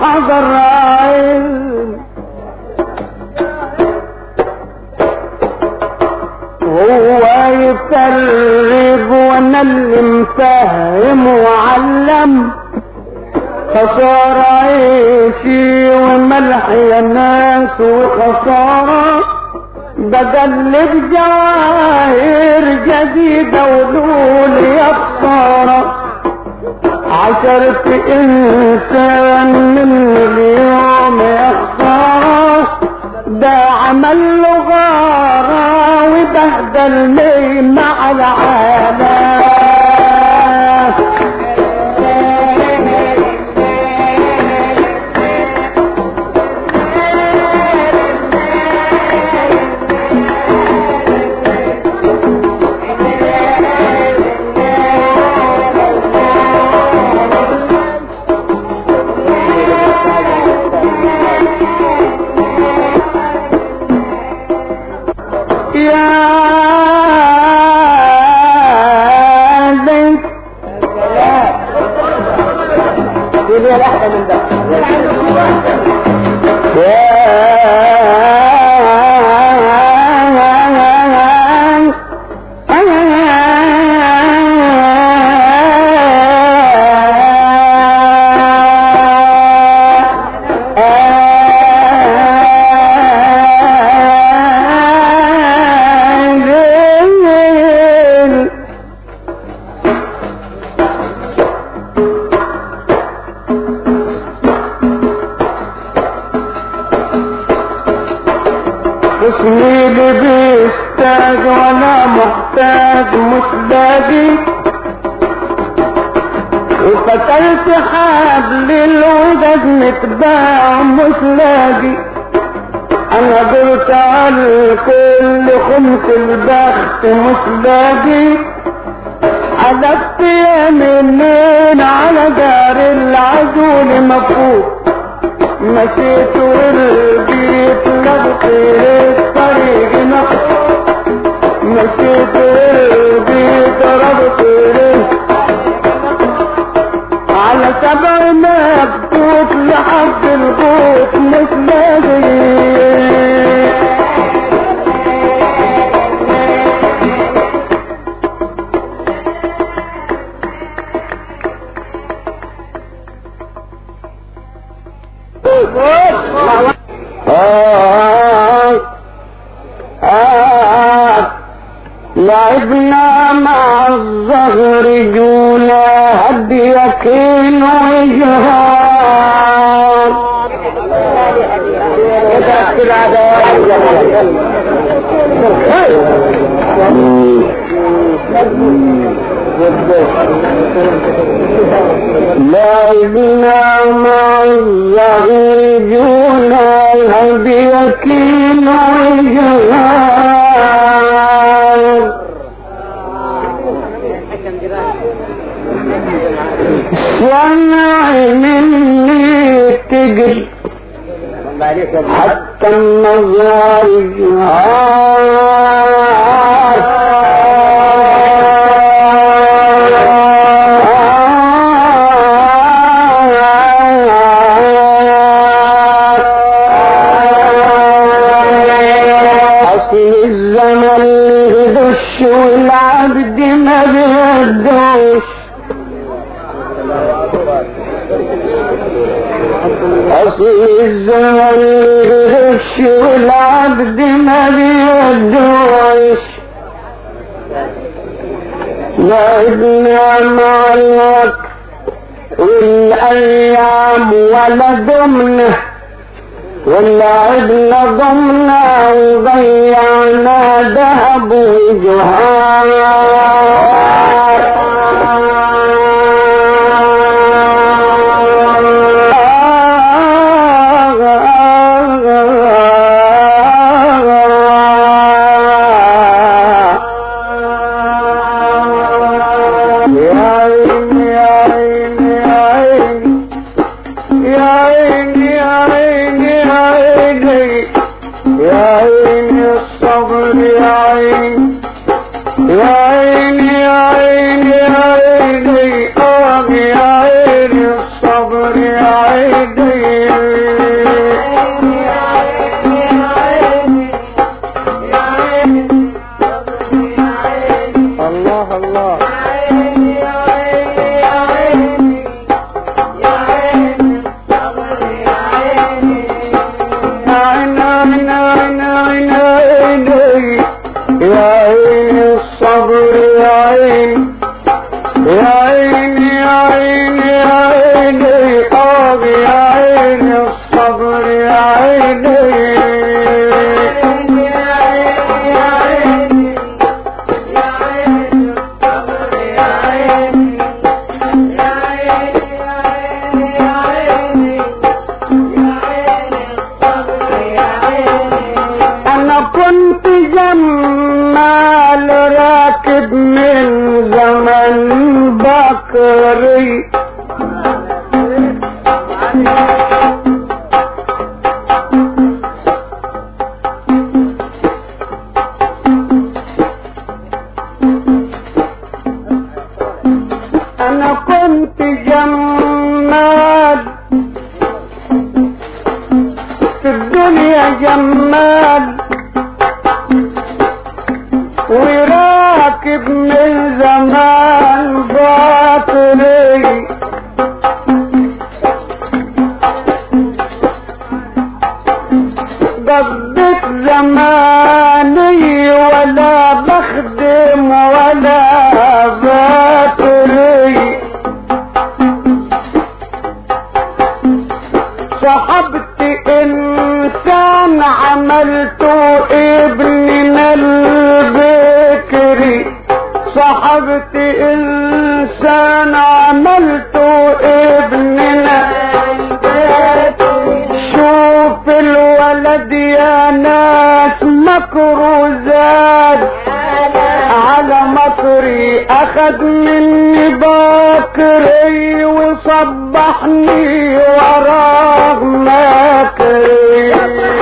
حضر عين وهو يفرغ وانا اللي مفهم وعلم خسارة عيشي وملح يا ناس وخسارة بدل بجواهر جديدة ولول يا خسارة عشرة انسان من اليوم يا خسارة ده عمل له غارة وبهدلني مع العالم اسمي اللي بيستاج ولا محتاج مسدادي وقتلت حبل الوداد متباع مسلاقي انا قلت على كل خمس البخت مسلاقي حلفت يمين على دار العزول مفوت مشيت والبيت لغطي الطريق نقص مشيت والبيت ربطي على سبع مكتوب لحد الغوط مش لاقي لعبنا مع الظهر جونا هد يكين وجهار لعبنا مع الظهر جونا هد يكين وجهار والنعم مني تجري حتى النظر جهار أصل الزمن يهدش والعبد ما بيهدوش أصل الزمن يغش والعبد ما بيدوش لعبنا مع الوقت والأيام ولا دمنا ولعبنا ضمنا وضيعنا ذهب وجهار الصبر يا عيني جمال وراكب من زمان باطري قضيت زماني ولا بخدم ولا باطري صحبت انسان عملته ابننا البكري صحبت انسان عملته ابننا شوف الولد يا ناس مكره زاد على مكري اخد مني باكري وصبحني وراه مكري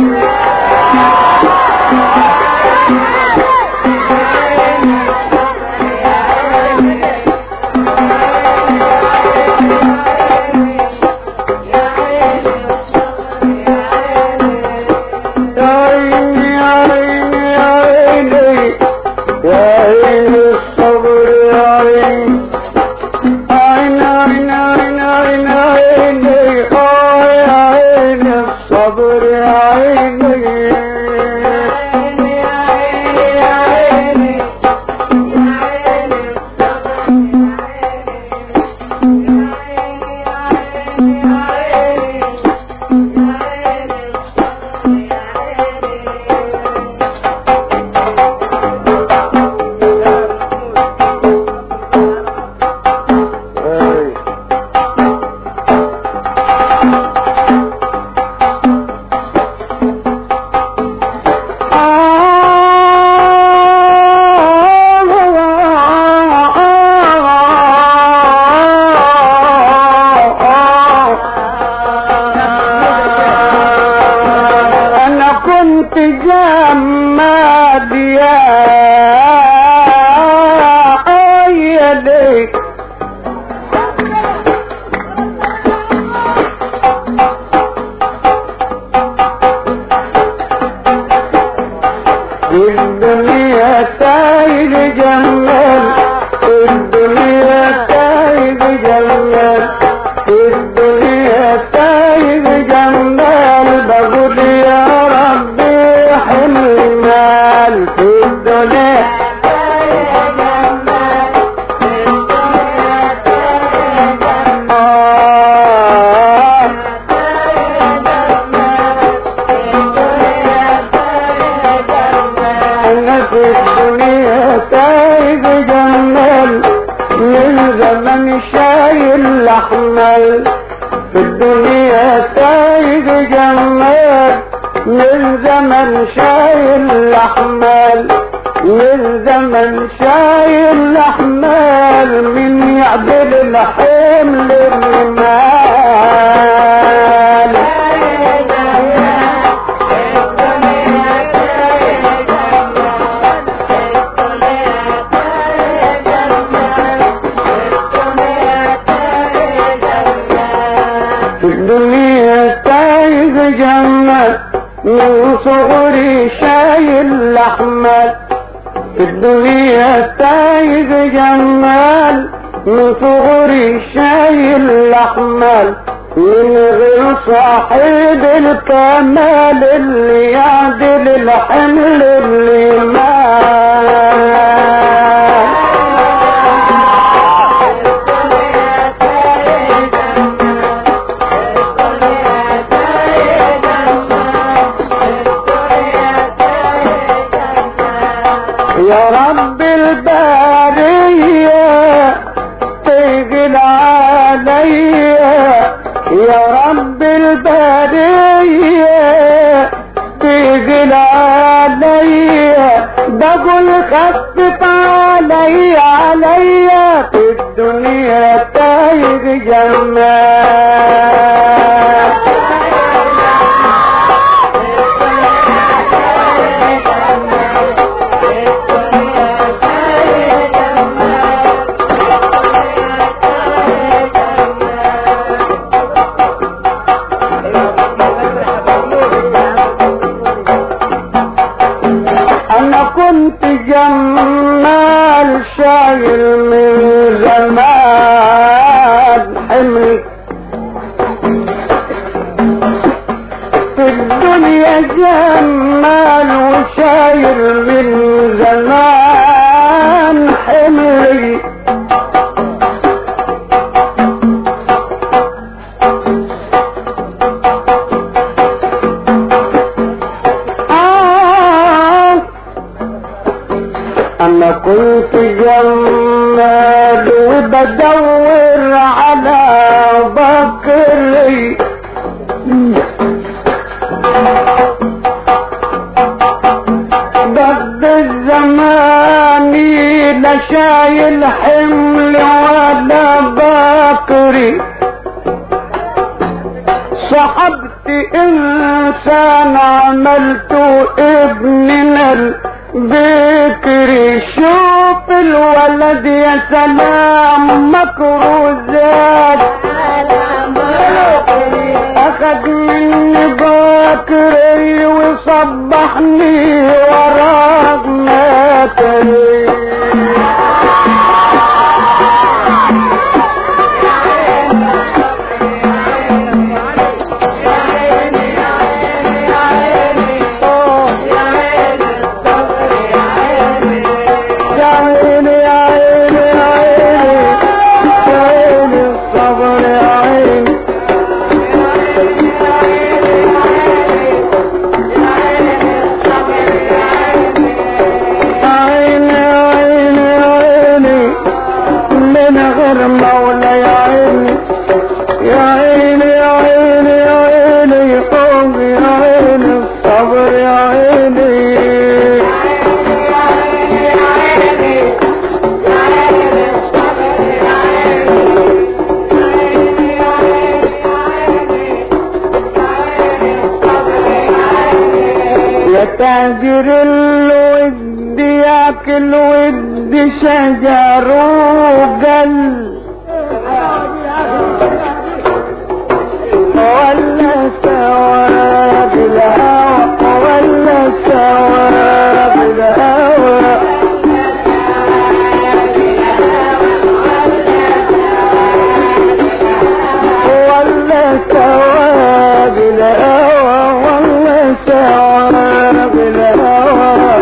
صاحب الكمال اللي يعدل الحمل اللي يا رب البارية تقل عليا يا رب البرية تقل عليا بقول خفف عليا في الدنيا تايق جمال جمال شايل من زمان حمل في الدنيا جمال وشايل من زمان حملي أنا كنت جمال وبدور على بكري ضد الزمان لا شايل حمل ولا بكري صحبت إنسان عملته ابننا بكري شوف الولد يا سلام مكروزات اخد مني بكري وصبحني وراك ماتري تاجر الود ياكل ود شجر وقل ولا سواد الهوى ولا سواد الهوى ولا سواد الهوى ولا سواد الهوى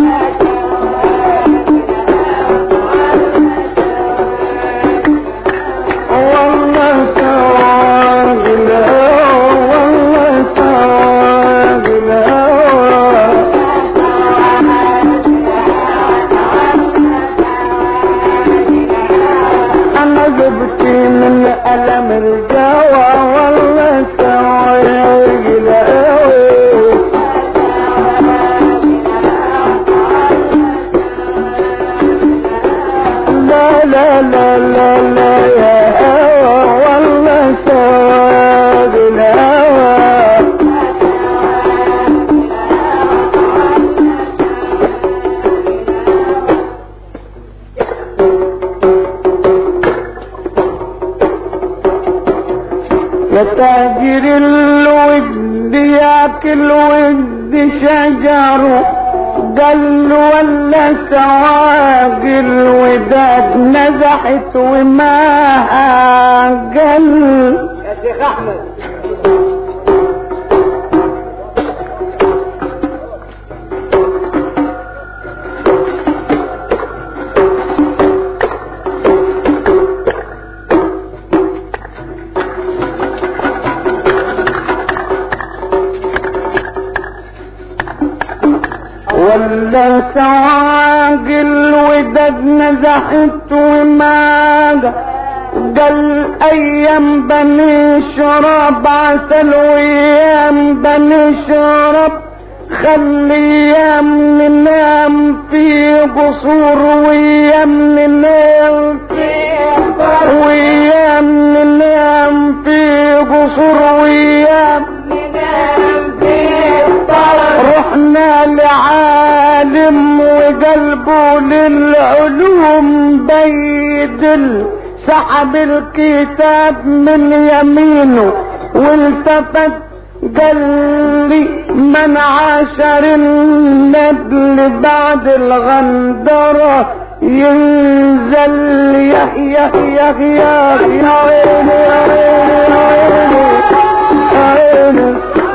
من ألم الجوى والله سوي لا لا لا لا لا يا هوى والله سواد الهوى يا تاجر الود ياكل ود شجره قل ولا سواق الوداد نزحت وماها قل يا شيخ احمد ولا سواق الوداد نزحت وماها قال ايام بنشرب عسل وايام بنشرب خلي ايام ننام في قصور وايام ننام وايام ننام في قصور وايام ننام في رحنا لعالم وقلبه للعلوم بيدل سحب الكتاب من يمينه والتفت قال لي من عاشر النبل بعد الغندرة ينزل يحيى يا عيني يا عيني يا عيني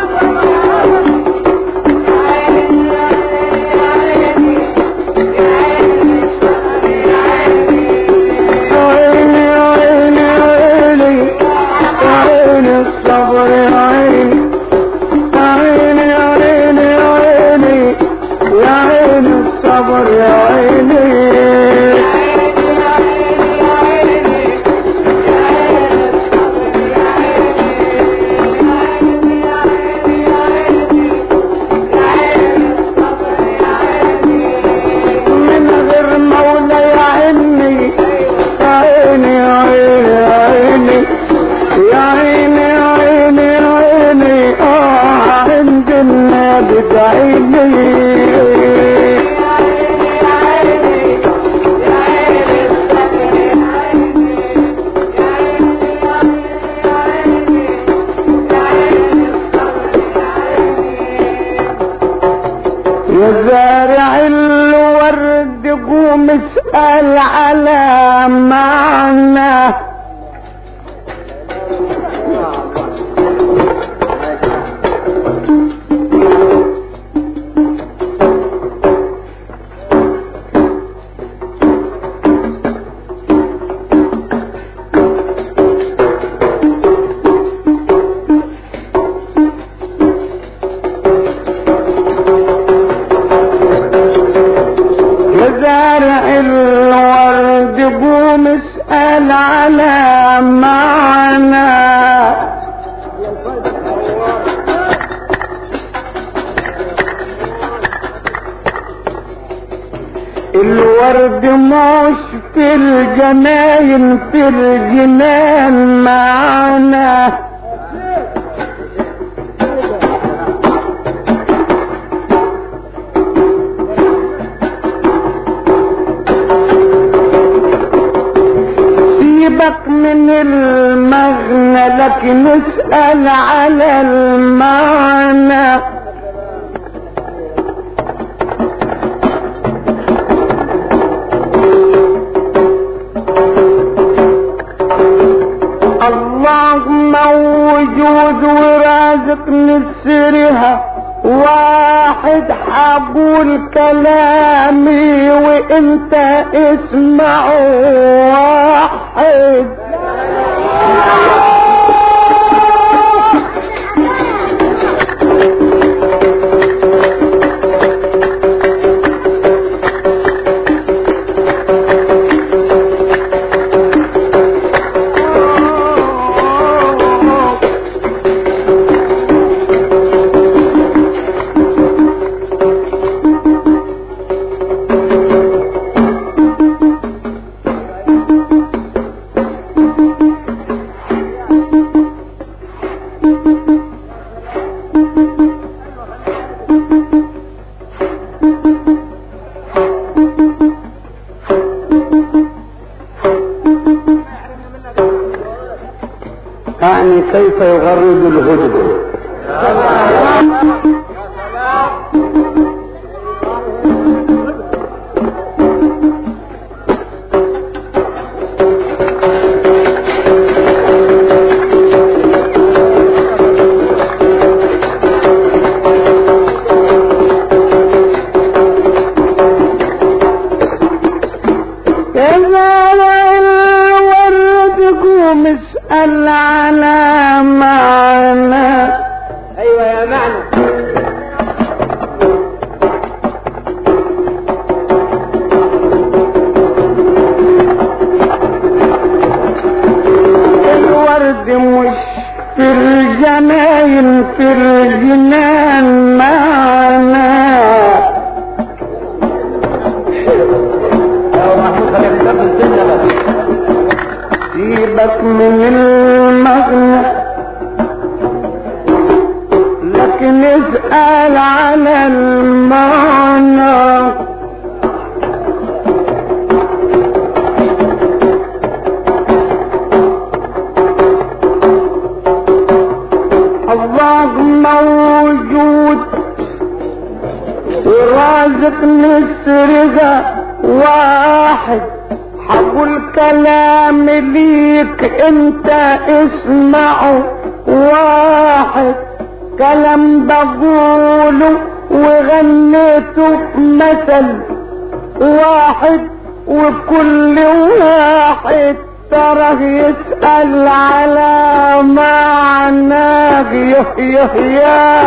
زارع الورد قوم اسأل على معنى الورد مش في الجناين في الجنان معانا سيبك من المغنى لكن اسأل على المعنى موجود ورازق نسرها واحد حقول كلامي وانت اسمع واحد يعني كيف يغرد الهدهد اسأل على معنى. ايوه يا معنى. الورد مش في الجناين في الجنان معنى. سيبك من المغنى لكن اسأل على المعنى. اللهم رزقني السرقة واحد حقول كلام ليك انت اسمعه واحد كلام بقوله وغنيته مثل واحد وكل واحد ترى يسأل على معناه يا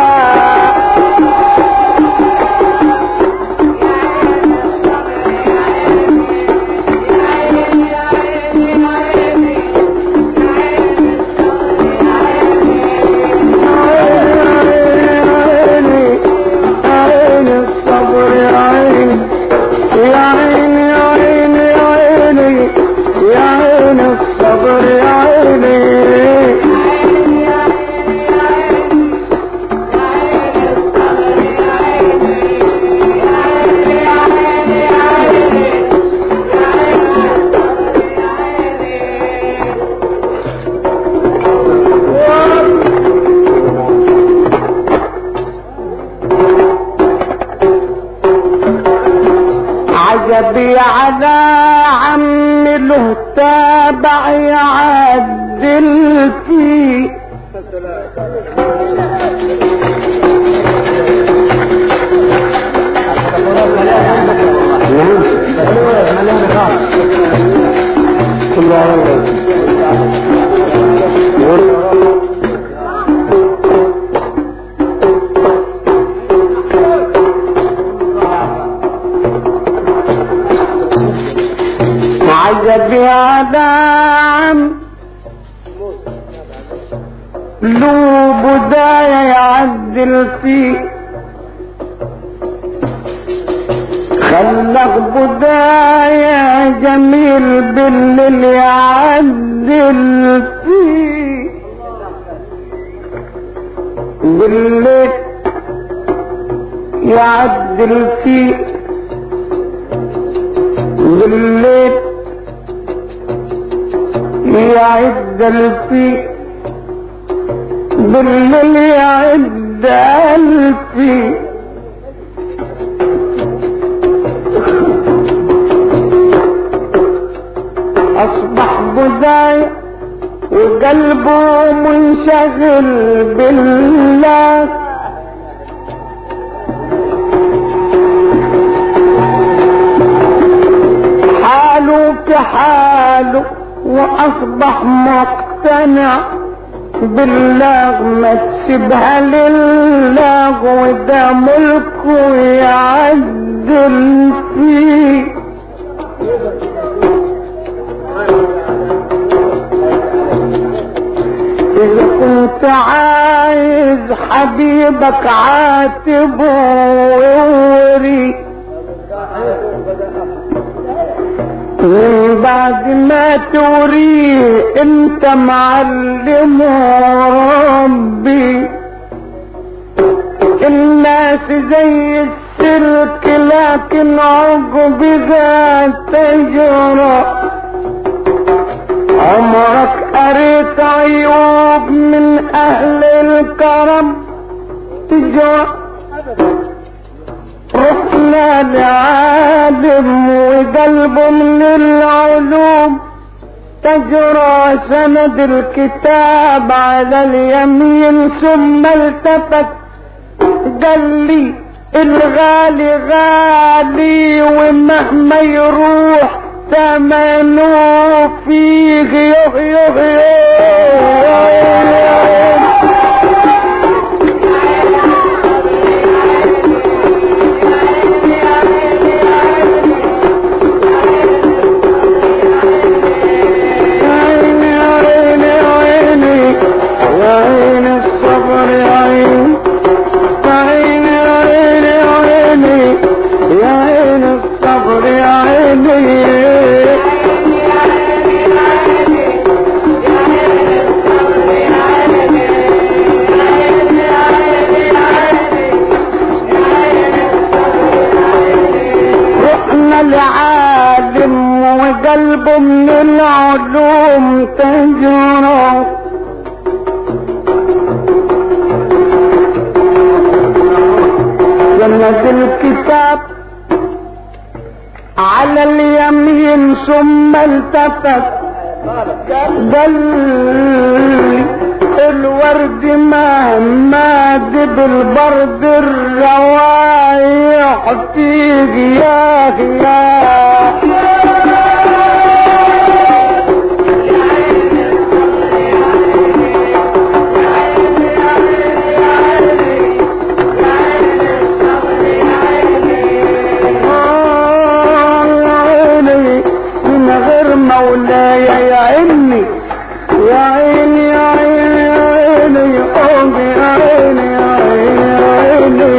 عجبي على عمي له تابع يعدل فيه عجبي على عم له بداية يعدل فيه خلق بداية جميل بالليل يعدل فيه بالليل يعدل فيه بالليل يعدل فيه بالليل يعدل فيه أصبح بداية وقلبه منشغل بالله حاله كحاله وأصبح مقتنع بالله ما تسيبها لله وده ملكه يعدل فيه إذا كنت عايز حبيبك عاتبه ووري من بعد ما توريه انت معلمه ربي الناس زي السلك لكن عقبها تجرى عمرك قريت عيوب من اهل الكرم تجرى رحنا لعالم وقلبه من العلوم تجرى سند الكتاب على اليمين ثم التفت قال لي الغالي غالي ومهما يروح ثمنه فيه ثم التفت قال الورد مهما دب البرد الروايح فيك يا مولاي يا عيني يا عيني يا عيني يا عيني يا عيني يا عيني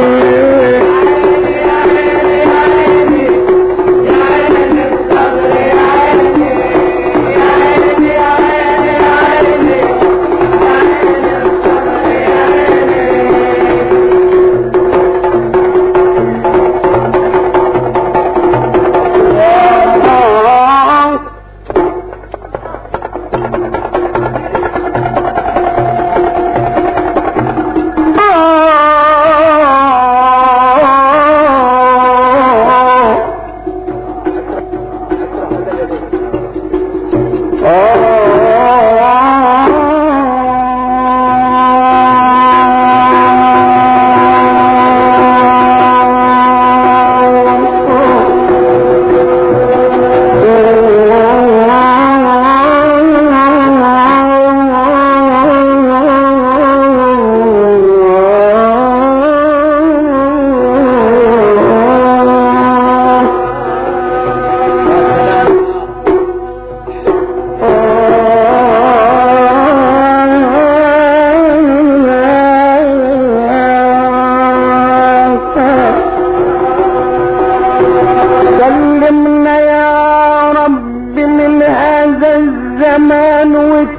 الزمان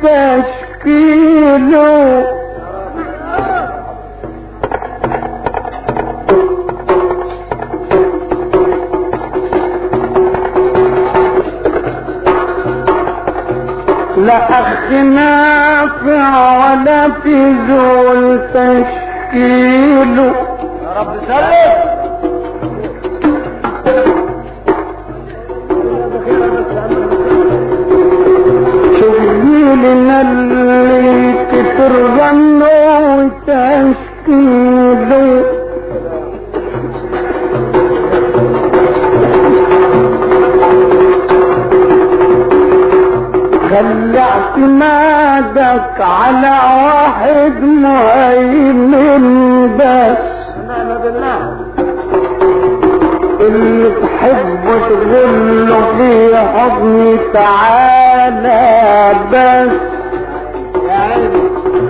وتشكيله لا أخ نافع ولا في ذول تشكيله يا رب سلم. لنا اللي كتر ظنه وتشكيله خلي اعتمادك على واحد مهيمن بس اللي تحبه تغله في حضني تعالى بس يا عيني.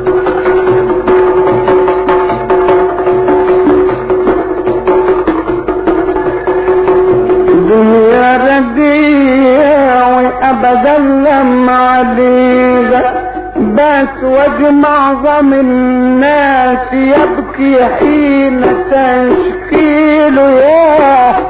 دنيا ردية وابدا لما عليها بس وجه معظم الناس يبكي حين تشكيله يا